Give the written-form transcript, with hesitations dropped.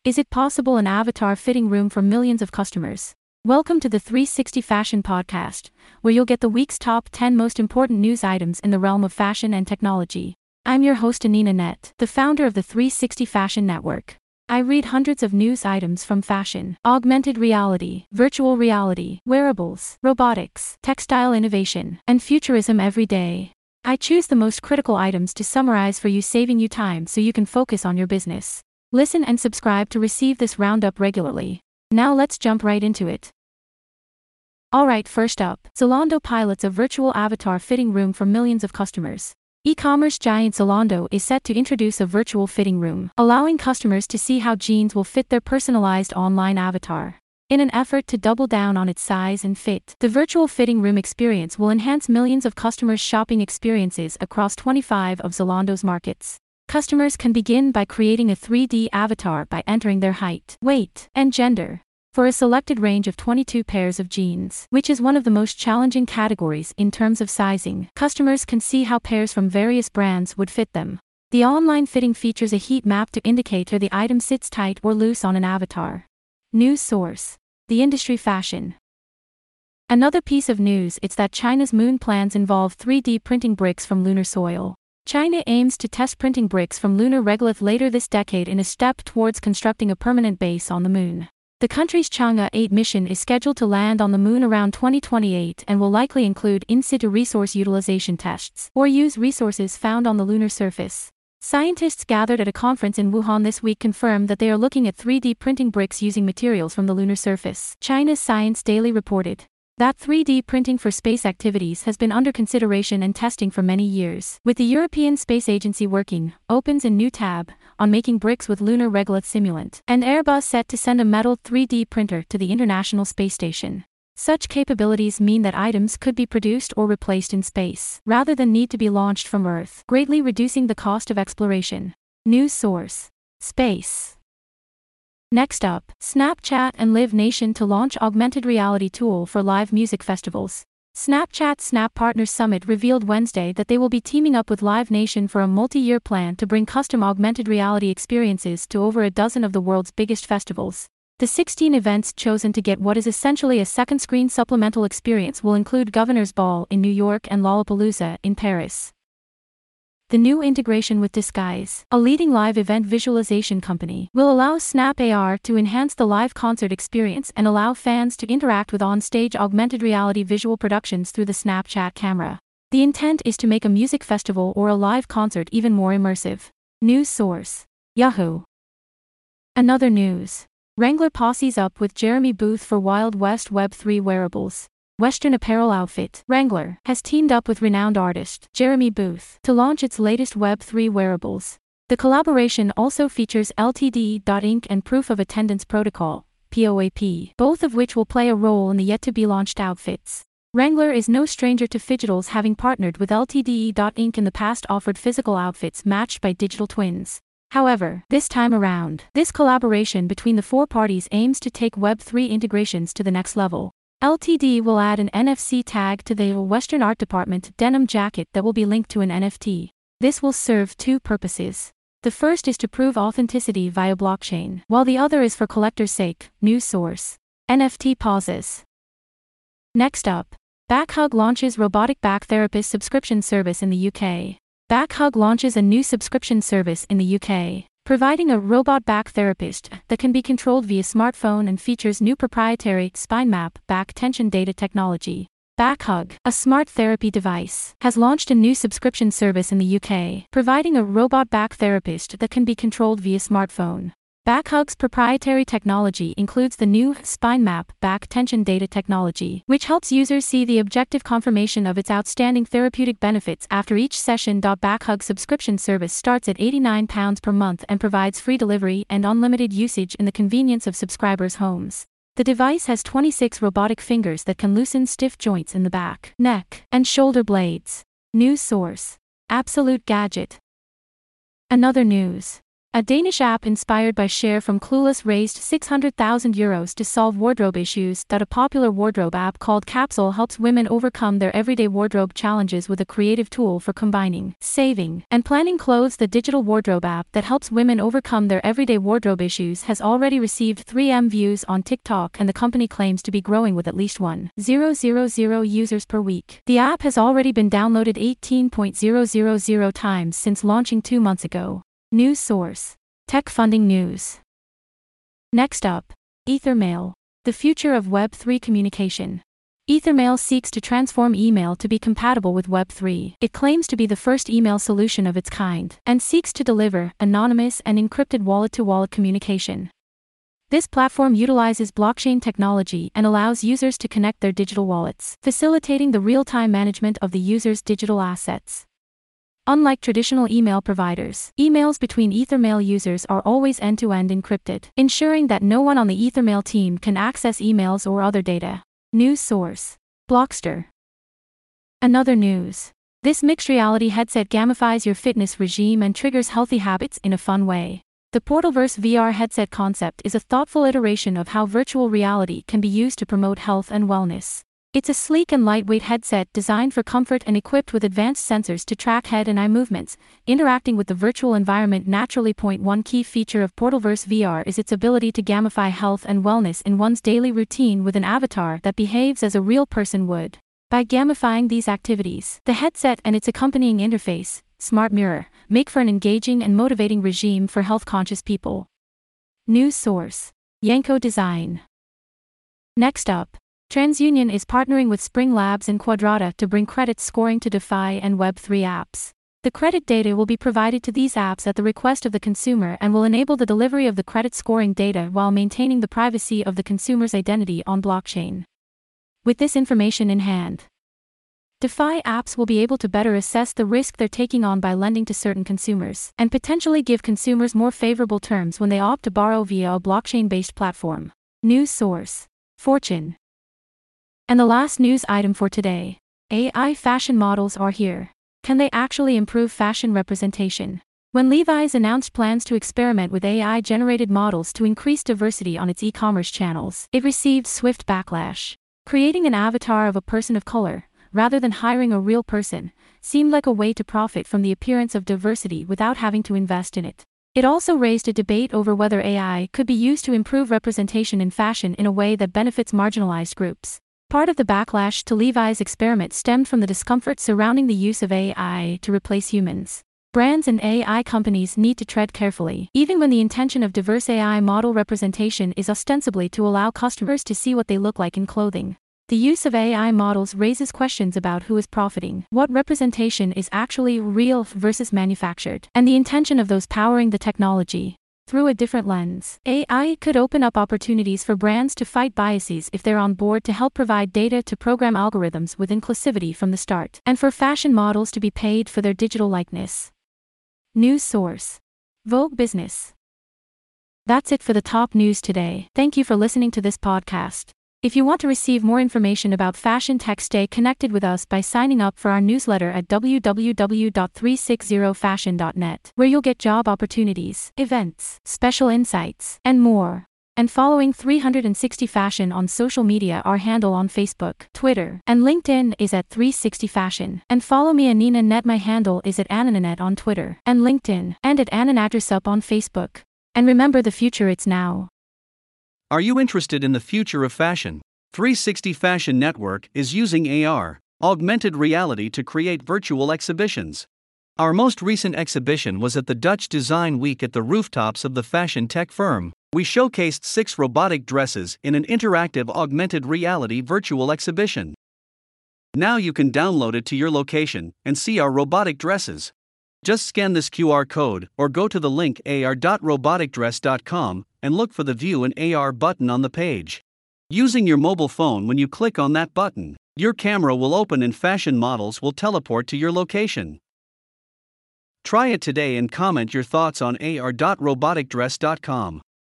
Is it possible an avatar fitting room for millions of customers? Welcome to the 360 Fashion Podcast, where you'll get the week's top 10 most important news items in the realm of fashion and technology. I'm your host Anina Net, the founder of the 360 Fashion Network. I read hundreds of news items from fashion, augmented reality, virtual reality, wearables, robotics, textile innovation, and futurism every day. I choose the most critical items to summarize for you, saving you time so you can focus on your business. Listen and subscribe to receive this roundup regularly. Now let's jump right into it. Alright, first up, Zalando pilots a virtual avatar fitting room for millions of customers. E-commerce giant Zalando is set to introduce a virtual fitting room, allowing customers to see how jeans will fit their personalized online avatar. In an effort to double down on its size and fit, the virtual fitting room experience will enhance millions of customers' shopping experiences across 25 of Zalando's markets. Customers can begin by creating a 3D avatar by entering their height, weight, and gender. For a selected range of 22 pairs of jeans, which is one of the most challenging categories in terms of sizing, customers can see how pairs from various brands would fit them. The online fitting features a heat map to indicate whether the item sits tight or loose on an avatar. News source: The Industry Fashion. Another piece of news is that China's moon plans involve 3D printing bricks from lunar soil. China aims to test printing bricks from lunar regolith later this decade in a step towards constructing a permanent base on the moon. The country's Chang'e 8 mission is scheduled to land on the moon around 2028 and will likely include in-situ resource utilization tests, or use resources found on the lunar surface. Scientists gathered at a conference in Wuhan this week confirmed that they are looking at 3D printing bricks using materials from the lunar surface. China's Science Daily reported that 3D printing for space activities has been under consideration and testing for many years, with the European Space Agency working, opens a new tab, on making bricks with lunar regolith simulant, and Airbus set to send a metal 3D printer to the International Space Station. Such capabilities mean that items could be produced or replaced in space, rather than need to be launched from Earth, greatly reducing the cost of exploration. News source: Space. Next up, Snapchat and Live Nation to launch augmented reality tool for live music festivals. Snapchat's Snap Partners Summit revealed Wednesday that they will be teaming up with Live Nation for a multi-year plan to bring custom augmented reality experiences to over a dozen of the world's biggest festivals. The 16 events chosen to get what is essentially a second screen supplemental experience will include Governor's Ball in New York and Lollapalooza in Paris. The new integration with Disguise, a leading live event visualization company, will allow Snap AR to enhance the live concert experience and allow fans to interact with on-stage augmented reality visual productions through the Snapchat camera. The intent is to make a music festival or a live concert even more immersive. News source: Yahoo. Another news: Wrangler posses up with Jeremy Booth for Wild West Web3 wearables. Western apparel outfit Wrangler has teamed up with renowned artist Jeremy Booth to launch its latest Web3 wearables. The collaboration also features LTD.Inc. and Proof of Attendance Protocol, POAP, both of which will play a role in the yet-to-be-launched outfits. Wrangler is no stranger to Fidgetals, having partnered with LTD.Inc. in the past, offered physical outfits matched by digital twins. However, this time around, this collaboration between the four parties aims to take Web3 integrations to the next level. LTD will add an NFC tag to the Western art department denim jacket that will be linked to an NFT. This will serve two purposes. The first is to prove authenticity via blockchain, while the other is for collector's sake. News source: NFT pauses. Next up, Backhug launches robotic back therapist subscription service in the UK. Backhug launches a new subscription service in the UK, providing a robot back therapist that can be controlled via smartphone and features new proprietary SpineMap back tension data technology. Backhug, a smart therapy device, has launched a new subscription service in the UK, providing a robot back therapist that can be controlled via smartphone. Backhug's proprietary technology includes the new SpineMap back tension data technology, which helps users see the objective confirmation of its outstanding therapeutic benefits after each session. Backhug's subscription service starts at £89 per month and provides free delivery and unlimited usage in the convenience of subscribers' homes. The device has 26 robotic fingers that can loosen stiff joints in the back, neck, and shoulder blades. News source: Absolute Gadget. Another news: A Danish app inspired by Cher from Clueless raised €600,000 to solve wardrobe issues. That a popular wardrobe app called Capsule helps women overcome their everyday wardrobe challenges with a creative tool for combining, saving, and planning clothes. The digital wardrobe app that helps women overcome their everyday wardrobe issues has already received 3M views on TikTok, and the company claims to be growing with at least 1,000 users per week. The app has already been downloaded 18,000 times since launching 2 months ago. News source: Tech Funding News. Next up, Ethermail, the future of Web3 communication. Ethermail seeks to transform email to be compatible with Web3. It claims to be the first email solution of its kind, and seeks to deliver anonymous and encrypted wallet-to-wallet communication. This platform utilizes blockchain technology and allows users to connect their digital wallets, facilitating the real-time management of the user's digital assets. Unlike traditional email providers, emails between Ethermail users are always end-to-end encrypted, ensuring that no one on the Ethermail team can access emails or other data. News source: Blockster. Another news: this mixed reality headset gamifies your fitness regime and triggers healthy habits in a fun way. The Portalverse VR headset concept is a thoughtful iteration of how virtual reality can be used to promote health and wellness. It's a sleek and lightweight headset designed for comfort and equipped with advanced sensors to track head and eye movements, interacting with the virtual environment naturally. One key feature of Portalverse VR is its ability to gamify health and wellness in one's daily routine with an avatar that behaves as a real person would. By gamifying these activities, the headset and its accompanying interface, Smart Mirror, make for an engaging and motivating regime for health-conscious people. News source: Yanko Design. Next up, TransUnion is partnering with Spring Labs and Quadrata to bring credit scoring to DeFi and Web3 apps. The credit data will be provided to these apps at the request of the consumer and will enable the delivery of the credit scoring data while maintaining the privacy of the consumer's identity on blockchain. With this information in hand, DeFi apps will be able to better assess the risk they're taking on by lending to certain consumers, and potentially give consumers more favorable terms when they opt to borrow via a blockchain-based platform. News source: Fortune. And the last news item for today: AI fashion models are here. Can they actually improve fashion representation? When Levi's announced plans to experiment with AI-generated models to increase diversity on its e-commerce channels, it received swift backlash. Creating an avatar of a person of color, rather than hiring a real person, seemed like a way to profit from the appearance of diversity without having to invest in it. It also raised a debate over whether AI could be used to improve representation in fashion in a way that benefits marginalized groups. Part of the backlash to Levi's experiment stemmed from the discomfort surrounding the use of AI to replace humans. Brands and AI companies need to tread carefully, even when the intention of diverse AI model representation is ostensibly to allow customers to see what they look like in clothing. The use of AI models raises questions about who is profiting, what representation is actually real versus manufactured, and the intention of those powering the technology. Through a different lens, AI could open up opportunities for brands to fight biases if they're on board to help provide data to program algorithms with inclusivity from the start, and for fashion models to be paid for their digital likeness. News source: Vogue Business. That's it for the top news today. Thank you for listening to this podcast. If you want to receive more information about fashion tech, stay connected with us by signing up for our newsletter at www.360fashion.net, where you'll get job opportunities, events, special insights, and more. And following 360 Fashion on social media. Our handle on Facebook, Twitter, and LinkedIn is at 360 Fashion. And follow me, Anina Net. My handle is at AninaNet on Twitter and LinkedIn, and at AninaNatrasup on Facebook. And remember, the future, it's now. Are you interested in the future of fashion? 360 Fashion Network is using AR, augmented reality, to create virtual exhibitions. Our most recent exhibition was at the Dutch Design Week at the rooftops of the fashion tech firm. We showcased 6 robotic dresses in an interactive augmented reality virtual exhibition. Now you can download it to your location and see our robotic dresses. Just scan this QR code or go to the link ar.roboticdress.com and look for the View an AR button on the page. Using your mobile phone, when you click on that button, your camera will open and fashion models will teleport to your location. Try it today and comment your thoughts on ar.roboticdress.com.